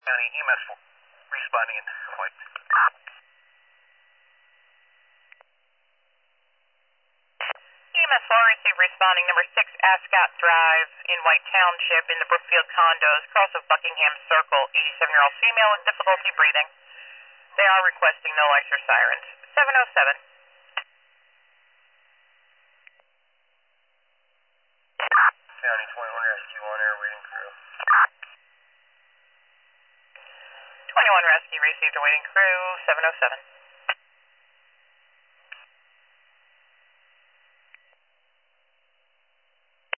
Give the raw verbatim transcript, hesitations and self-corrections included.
County E M S responding in White. E M S four received responding number six Ascot Drive in White Township in the Brookfield condos, cross of Buckingham Circle, eighty-seven-year-old female with difficulty breathing. They are requesting no lights or sirens. seven oh seven. County twenty-one Rescue on air waiting crew. twenty-one Rescue received a waiting crew, seven oh seven.